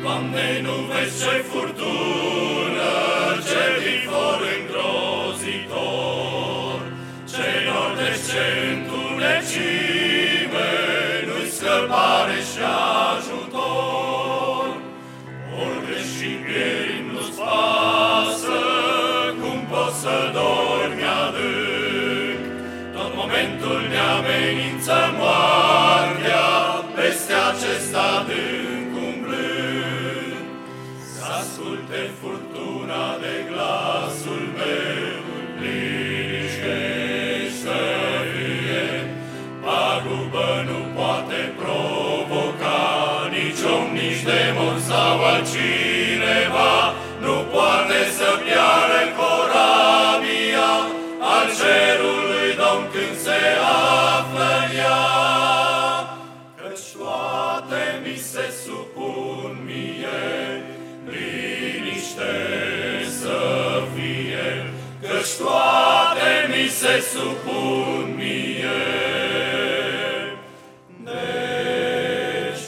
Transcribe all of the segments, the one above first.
Doamne, nu vezi ce furtună, ce vifor îngrozitor, ce nor de ce întunecime, nu-i scăpare și ajutor. Ori greși pieri nu-ți pasă, cum poți să dormi adânc, tot momentul ne amenință moartea, peste acest adânc umblând. Să-asculte furtuna de glasul meu, liniștește fie, pagubă nu poate provoca, nici om, nici demon sau altcineva, nu poate să piară corabia al cerului Domn când se află în ea. Căci toate mi se supun mie, liniște să fie, căci toate mi se supun mie. Deci,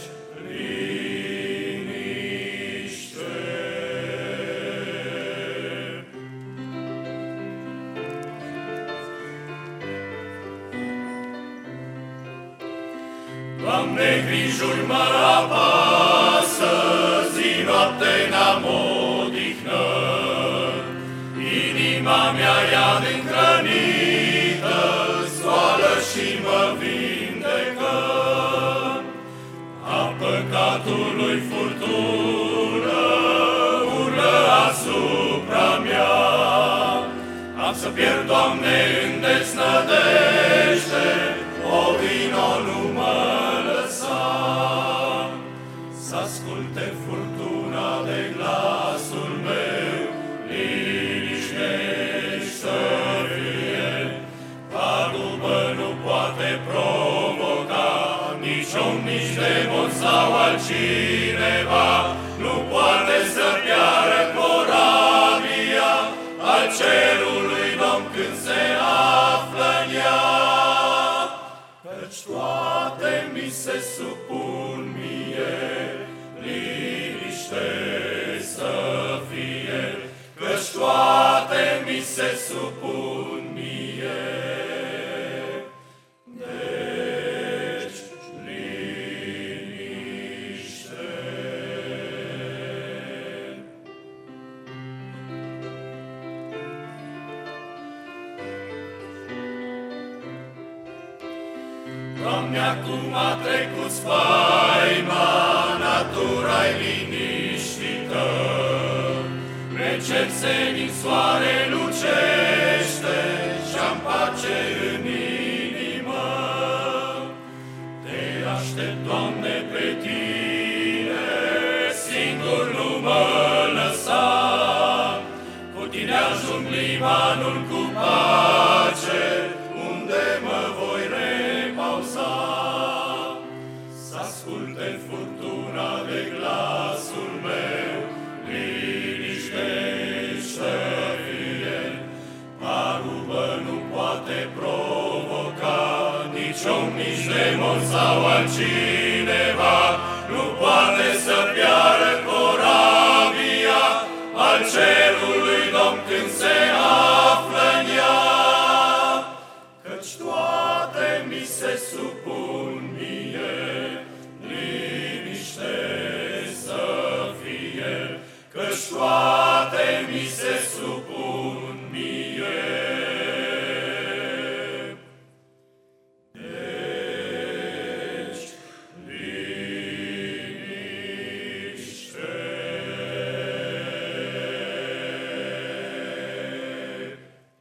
liniște. Doamne, grijuri mă apasă, zi-noapte n-am odihnă, inima mea e adânc rănită, scoală și mă vindecă. A păcatului furtună urlă asupra mea, am să pierd, Doamne, în deznădejde, o vino nu mă lăsa. Să-asculte furtuna de glasul meu, liniștește fie, pagubă nu poate provoca, nici om, nici demon sau altcineva, nu poate să piară corabia al cerului Domn când se află în ea. Căci toate mi se supun mie, liniște să fie, căci toate mi se supun mie. Deci, liniște. Doamne, acum a trecut spaima, natura-i liniștită, recep senin, soare lucește și-am pace în inimă. Te aștept, Doamne, pe Tine, singur nu mă lăsa, cu Tine ajung limanul cu pace, unde mă voi repauza. Să-asculte furtuna de glasul meu, liniștește fie, pagubă nu poate provoca, nici om, nici demon sau altcineva, nu poate să piară corabia al cerului Domn când se află în ea. Căci toate mi se supun